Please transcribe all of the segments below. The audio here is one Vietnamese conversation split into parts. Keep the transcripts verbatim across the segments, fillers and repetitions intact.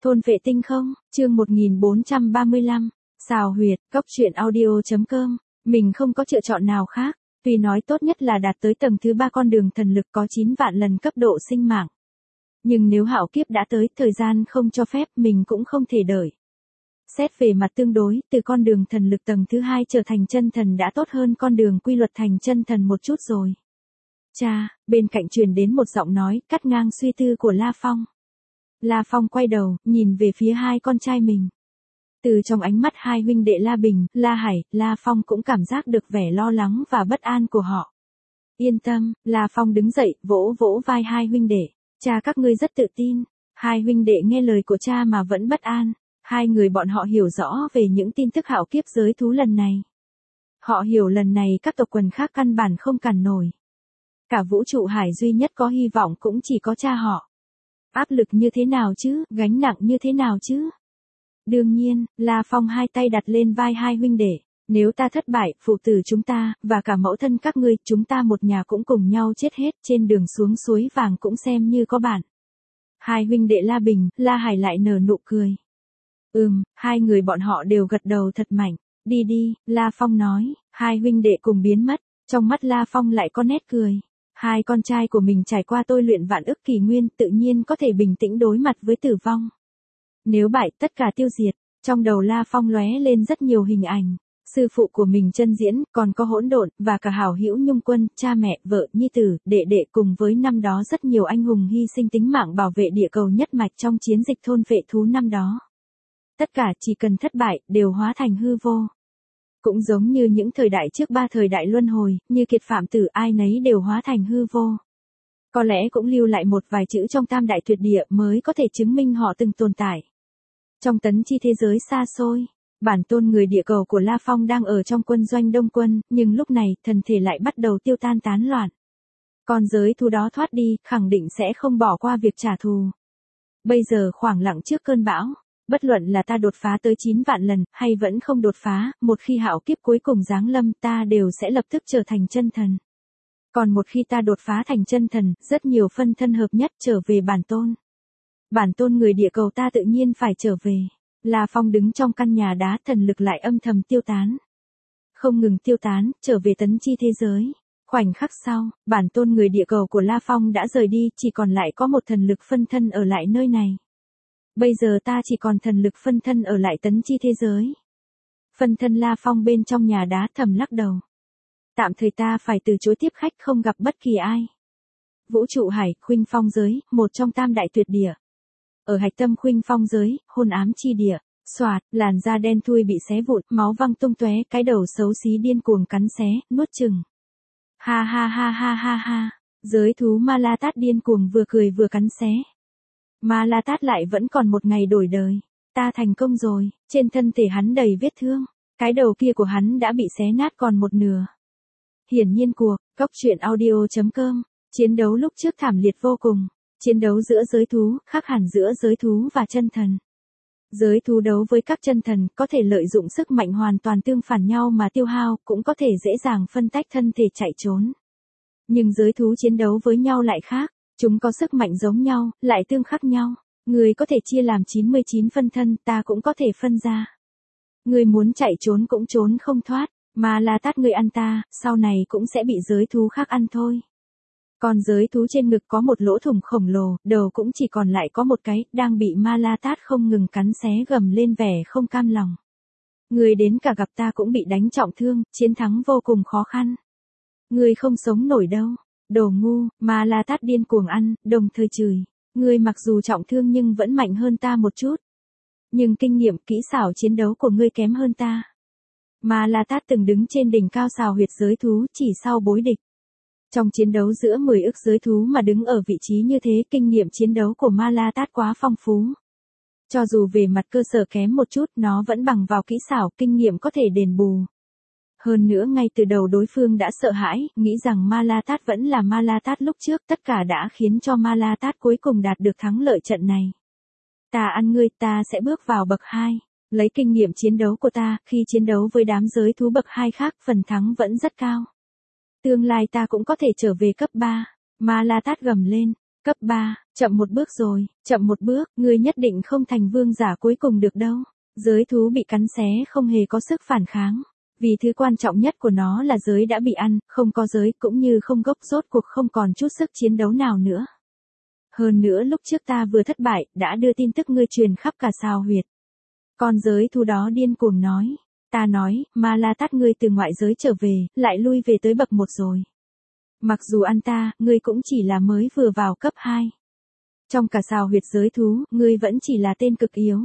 Thôn vệ tinh không, chương một nghìn bốn trăm ba mươi lăm, xào huyệt, góc truyện audio.com, mình không có lựa chọn nào khác, tuy nói tốt nhất là đạt tới tầng thứ ba con đường thần lực có chín vạn lần cấp độ sinh mạng. Nhưng nếu hạo kiếp đã tới, thời gian không cho phép, mình cũng không thể đợi. Xét về mặt tương đối, từ con đường thần lực tầng thứ hai trở thành chân thần đã tốt hơn con đường quy luật thành chân thần một chút rồi. Cha, bên cạnh truyền đến một giọng nói, cắt ngang suy tư của La Phong. La Phong quay đầu, nhìn về phía hai con trai mình. Từ trong ánh mắt hai huynh đệ La Bình, La Hải, La Phong cũng cảm giác được vẻ lo lắng và bất an của họ. Yên tâm, La Phong đứng dậy, vỗ vỗ vai hai huynh đệ. Cha các ngươi rất tự tin. Hai huynh đệ nghe lời của cha mà vẫn bất an. Hai người bọn họ hiểu rõ về những tin tức hạo kiếp giới thú lần này. Họ hiểu lần này các tộc quần khác căn bản không cản nổi. Cả vũ trụ hải duy nhất có hy vọng cũng chỉ có cha họ. Áp lực như thế nào chứ, gánh nặng như thế nào chứ? Đương nhiên, La Phong hai tay đặt lên vai hai huynh đệ. Nếu ta thất bại, phụ tử chúng ta, và cả mẫu thân các ngươi, chúng ta một nhà cũng cùng nhau chết hết, trên đường xuống suối vàng cũng xem như có bạn. Hai huynh đệ La Bình, La Hải lại nở nụ cười. Ừm, hai người bọn họ đều gật đầu thật mạnh. Đi đi, La Phong nói, hai huynh đệ cùng biến mất, trong mắt La Phong lại có nét cười. Hai con trai của mình trải qua tôi luyện vạn ức kỷ nguyên, tự nhiên có thể bình tĩnh đối mặt với tử vong. Nếu bại, tất cả tiêu diệt. Trong đầu La Phong lóe lên rất nhiều hình ảnh. Sư phụ của mình chân diễn, còn có hỗn độn, và cả hảo hữu nhung quân, cha mẹ, vợ, nhi tử, đệ đệ cùng với năm đó rất nhiều anh hùng hy sinh tính mạng bảo vệ địa cầu nhất mạch trong chiến dịch thôn vệ thú năm đó. Tất cả chỉ cần thất bại, đều hóa thành hư vô. Cũng giống như những thời đại trước ba thời đại luân hồi, như kiệt phạm tử ai nấy đều hóa thành hư vô. Có lẽ cũng lưu lại một vài chữ trong tam đại tuyệt địa mới có thể chứng minh họ từng tồn tại. Trong tấn chi thế giới xa xôi, bản tôn người địa cầu của La Phong đang ở trong quân doanh Đông Quân, nhưng lúc này thần thể lại bắt đầu tiêu tan tán loạn. Con giới thú đó thoát đi, khẳng định sẽ không bỏ qua việc trả thù. Bây giờ khoảng lặng trước cơn bão. Bất luận là ta đột phá tới chín vạn lần, hay vẫn không đột phá, một khi hạo kiếp cuối cùng giáng lâm ta đều sẽ lập tức trở thành chân thần. Còn một khi ta đột phá thành chân thần, rất nhiều phân thân hợp nhất trở về bản tôn. Bản tôn người địa cầu ta tự nhiên phải trở về. La Phong đứng trong căn nhà đá, thần lực lại âm thầm tiêu tán. Không ngừng tiêu tán, trở về tấn chi thế giới. Khoảnh khắc sau, bản tôn người địa cầu của La Phong đã rời đi, chỉ còn lại có một thần lực phân thân ở lại nơi này. Bây giờ ta chỉ còn thần lực phân thân ở lại tấn chi thế giới. Phân thân La Phong bên trong nhà đá thầm lắc đầu. Tạm thời ta phải từ chối tiếp khách, không gặp bất kỳ ai. Vũ trụ hải, khuynh phong giới, một trong tam đại tuyệt địa. Ở hạch tâm khuynh phong giới, hôn ám chi địa, xoạt, làn da đen thui bị xé vụn, máu văng tung tóe, cái đầu xấu xí điên cuồng cắn xé, nuốt chừng. Ha ha ha ha ha ha, giới thú Ma La Tát điên cuồng vừa cười vừa cắn xé. Ma La Tát lại vẫn còn một ngày đổi đời. Ta thành công rồi, trên thân thể hắn đầy vết thương. Cái đầu kia của hắn đã bị xé nát còn một nửa. Hiển nhiên cuộc, góc truyện audio.com, chiến đấu lúc trước thảm liệt vô cùng. Chiến đấu giữa giới thú, khác hẳn giữa giới thú và chân thần. Giới thú đấu với các chân thần, có thể lợi dụng sức mạnh hoàn toàn tương phản nhau mà tiêu hao, cũng có thể dễ dàng phân tách thân thể chạy trốn. Nhưng giới thú chiến đấu với nhau lại khác. Chúng có sức mạnh giống nhau, lại tương khắc nhau. Người có thể chia làm chín mươi chín phân thân, ta cũng có thể phân ra. Người muốn chạy trốn cũng trốn không thoát, mà La Tát người ăn ta, sau này cũng sẽ bị giới thú khác ăn thôi. Còn giới thú trên ngực có một lỗ thủng khổng lồ, đầu cũng chỉ còn lại có một cái, đang bị Ma La Tát không ngừng cắn xé gầm lên vẻ không cam lòng. Người đến cả gặp ta cũng bị đánh trọng thương, chiến thắng vô cùng khó khăn. Người không sống nổi đâu. Đồ ngu, Ma La Tát điên cuồng ăn, đồng thời chửi. Ngươi mặc dù trọng thương nhưng vẫn mạnh hơn ta một chút. Nhưng kinh nghiệm kỹ xảo chiến đấu của ngươi kém hơn ta. Ma La Tát từng đứng trên đỉnh cao xào huyệt giới thú chỉ sau bối địch. Trong chiến đấu giữa mười ức giới thú mà đứng ở vị trí như thế, kinh nghiệm chiến đấu của Ma La Tát quá phong phú. Cho dù về mặt cơ sở kém một chút, nó vẫn bằng vào kỹ xảo, kinh nghiệm có thể đền bù. Hơn nữa ngay từ đầu đối phương đã sợ hãi, nghĩ rằng Ma La Tát vẫn là Ma La Tát lúc trước, tất cả đã khiến cho Ma La Tát cuối cùng đạt được thắng lợi trận này. Ta ăn ngươi, ta sẽ bước vào bậc hai, lấy kinh nghiệm chiến đấu của ta, khi chiến đấu với đám giới thú bậc hai khác, phần thắng vẫn rất cao. Tương lai ta cũng có thể trở về cấp ba, Ma La Tát gầm lên. Cấp ba, chậm một bước rồi, chậm một bước, ngươi nhất định không thành vương giả cuối cùng được đâu. Giới thú bị cắn xé không hề có sức phản kháng. Vì thứ quan trọng nhất của nó là giới đã bị ăn, không có giới cũng như không gốc rốt cuộc không còn chút sức chiến đấu nào nữa. Hơn nữa lúc trước ta vừa thất bại, đã đưa tin tức ngươi truyền khắp cả sao huyệt. Con giới thú đó điên cuồng nói. Ta nói, Ma La Tát ngươi từ ngoại giới trở về, lại lui về tới bậc một rồi. Mặc dù ăn ta, ngươi cũng chỉ là mới vừa vào cấp hai. Trong cả sao huyệt giới thú, ngươi vẫn chỉ là tên cực yếu.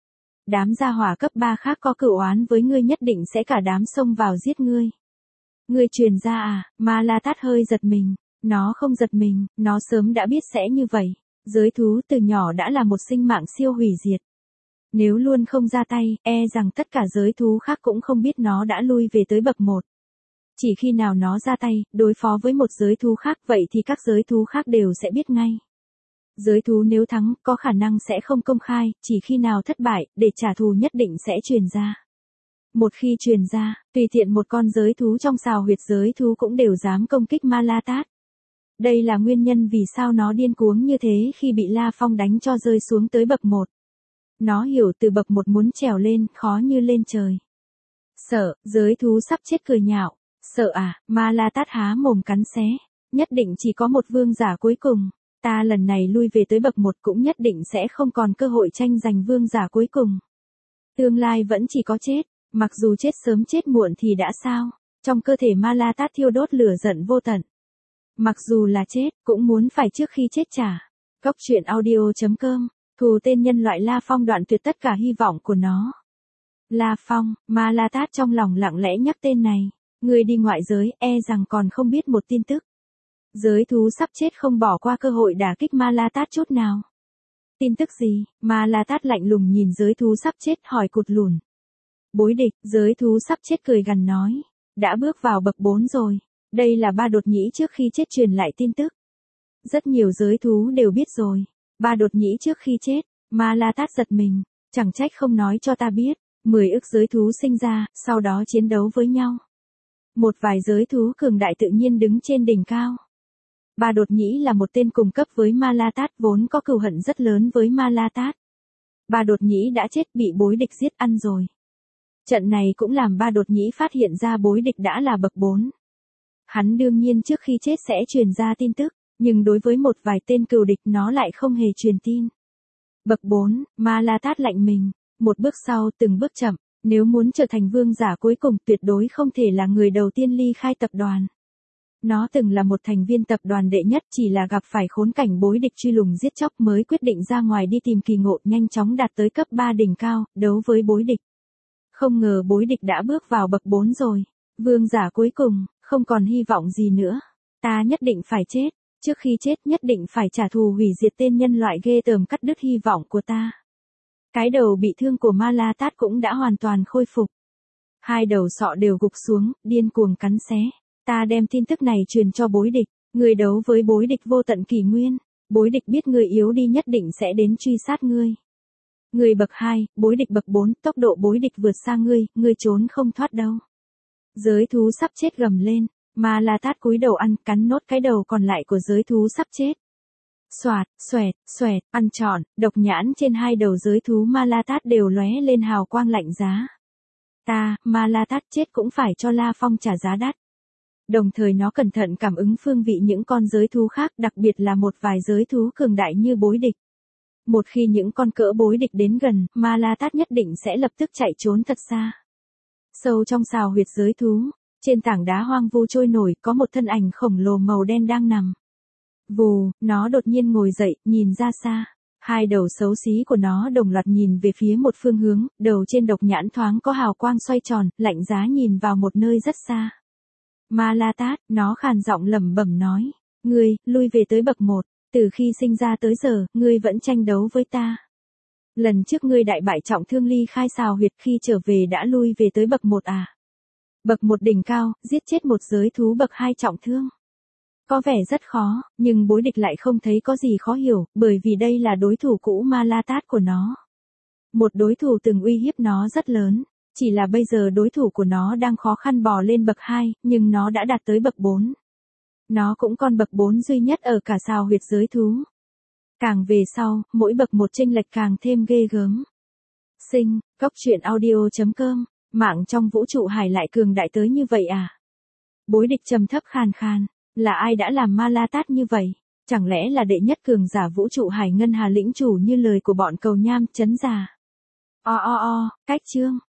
Đám gia hỏa cấp ba khác có cửu oán với ngươi nhất định sẽ cả đám xông vào giết ngươi. Ngươi truyền ra à, Ma La Tát hơi giật mình. Nó không giật mình, nó sớm đã biết sẽ như vậy. Giới thú từ nhỏ đã là một sinh mạng siêu hủy diệt. Nếu luôn không ra tay, e rằng tất cả giới thú khác cũng không biết nó đã lui về tới bậc một. Chỉ khi nào nó ra tay, đối phó với một giới thú khác vậy thì các giới thú khác đều sẽ biết ngay. Giới thú nếu thắng, có khả năng sẽ không công khai, chỉ khi nào thất bại, để trả thù nhất định sẽ truyền ra. Một khi truyền ra, tùy tiện một con giới thú trong sào huyệt giới thú cũng đều dám công kích Ma La Tát. Đây là nguyên nhân vì sao nó điên cuống như thế khi bị La Phong đánh cho rơi xuống tới bậc một. Nó hiểu từ bậc một muốn trèo lên, khó như lên trời. Sợ, giới thú sắp chết cười nhạo. Sợ à, Ma La Tát há mồm cắn xé. Nhất định chỉ có một vương giả cuối cùng. Ta lần này lui về tới bậc một cũng nhất định sẽ không còn cơ hội tranh giành vương giả cuối cùng. Tương lai vẫn chỉ có chết. Mặc dù chết sớm chết muộn thì đã sao. Trong cơ thể Ma La Tát thiêu đốt lửa giận vô tận. Mặc dù là chết, cũng muốn phải trước khi chết trả. Cốc truyện audio chấm com. Thù tên nhân loại La Phong đoạn tuyệt tất cả hy vọng của nó. La Phong, Ma La Tát trong lòng lặng lẽ nhắc tên này. Người đi ngoại giới, e rằng còn không biết một tin tức. Giới thú sắp chết không bỏ qua cơ hội đả kích Ma La Tát chút nào. Tin tức gì? Ma La Tát lạnh lùng nhìn giới thú sắp chết hỏi cụt lùn. Bối địch, giới thú sắp chết cười gằn nói. Đã bước vào bậc bốn rồi. Đây là ba đột nhĩ trước khi chết truyền lại tin tức. Rất nhiều giới thú đều biết rồi. Ba đột nhĩ trước khi chết, Ma La Tát giật mình. Chẳng trách không nói cho ta biết. Mười ức giới thú sinh ra, sau đó chiến đấu với nhau. Một vài giới thú cường đại tự nhiên đứng trên đỉnh cao. Ba đột nhĩ là một tên cùng cấp với Ma La Tát vốn có cừu hận rất lớn với Ma La Tát. Ba đột nhĩ đã chết bị bối địch giết ăn rồi. Trận này cũng làm ba đột nhĩ phát hiện ra bối địch đã là bậc bốn. Hắn đương nhiên trước khi chết sẽ truyền ra tin tức, nhưng đối với một vài tên cừu địch nó lại không hề truyền tin. Bậc bốn, Ma La Tát lạnh mình, một bước sau từng bước chậm, nếu muốn trở thành vương giả cuối cùng tuyệt đối không thể là người đầu tiên ly khai tập đoàn. Nó từng là một thành viên tập đoàn đệ nhất chỉ là gặp phải khốn cảnh bối địch truy lùng giết chóc mới quyết định ra ngoài đi tìm kỳ ngộ nhanh chóng đạt tới cấp ba đỉnh cao, đấu với bối địch. Không ngờ bối địch đã bước vào bậc bốn rồi. Vương giả cuối cùng, không còn hy vọng gì nữa. Ta nhất định phải chết. Trước khi chết nhất định phải trả thù hủy diệt tên nhân loại ghê tởm cắt đứt hy vọng của ta. Cái đầu bị thương của Ma La Tát cũng đã hoàn toàn khôi phục. Hai đầu sọ đều gục xuống, điên cuồng cắn xé. Ta đem tin tức này truyền cho bối địch. Người đấu với bối địch vô tận kỷ nguyên. Bối địch biết người yếu đi nhất định sẽ đến truy sát ngươi. Người bậc hai, bối địch bậc bốn, tốc độ bối địch vượt xa ngươi, ngươi trốn không thoát đâu. Giới thú sắp chết gầm lên. Ma La Tát cúi đầu ăn, cắn nốt cái đầu còn lại của giới thú sắp chết. Xoạt, xoẹt, xoẹt, ăn trọn, độc nhãn trên hai đầu giới thú Ma La Tát đều lóe lên hào quang lạnh giá. Ta, Ma La Tát chết cũng phải cho La Phong trả giá đắt. Đồng thời nó cẩn thận cảm ứng phương vị những con giới thú khác, đặc biệt là một vài giới thú cường đại như bối địch. Một khi những con cỡ bối địch đến gần, Ma La Tát nhất định sẽ lập tức chạy trốn thật xa. Sâu trong sào huyệt giới thú, trên tảng đá hoang vu trôi nổi có một thân ảnh khổng lồ màu đen đang nằm. Vù, nó đột nhiên ngồi dậy, nhìn ra xa. Hai đầu xấu xí của nó đồng loạt nhìn về phía một phương hướng, đầu trên độc nhãn thoáng có hào quang xoay tròn, lạnh giá nhìn vào một nơi rất xa. Ma La Tát, nó khàn giọng lẩm bẩm nói. Ngươi, lui về tới bậc một, từ khi sinh ra tới giờ, ngươi vẫn tranh đấu với ta. Lần trước ngươi đại bại trọng thương ly khai sào huyệt khi trở về đã lui về tới bậc một à. Bậc một đỉnh cao, giết chết một giới thú bậc hai trọng thương. Có vẻ rất khó, nhưng bối địch lại không thấy có gì khó hiểu, bởi vì đây là đối thủ cũ Ma La Tát của nó. Một đối thủ từng uy hiếp nó rất lớn, chỉ là bây giờ đối thủ của nó đang khó khăn bò lên bậc hai, nhưng nó đã đạt tới bậc bốn. Nó cũng còn bậc bốn duy nhất ở cả sào huyệt giới thú. Càng về sau, mỗi bậc một chênh lệch càng thêm ghê gớm. Sinh, cốc truyện audio.com, mạng trong vũ trụ hải lại cường đại tới như vậy à? Bối địch trầm thấp khàn khàn, là ai đã làm ma la tát như vậy? Chẳng lẽ là đệ nhất cường giả vũ trụ hải ngân hà lĩnh chủ như lời của bọn cầu nham chấn giả? O o o, cách chương.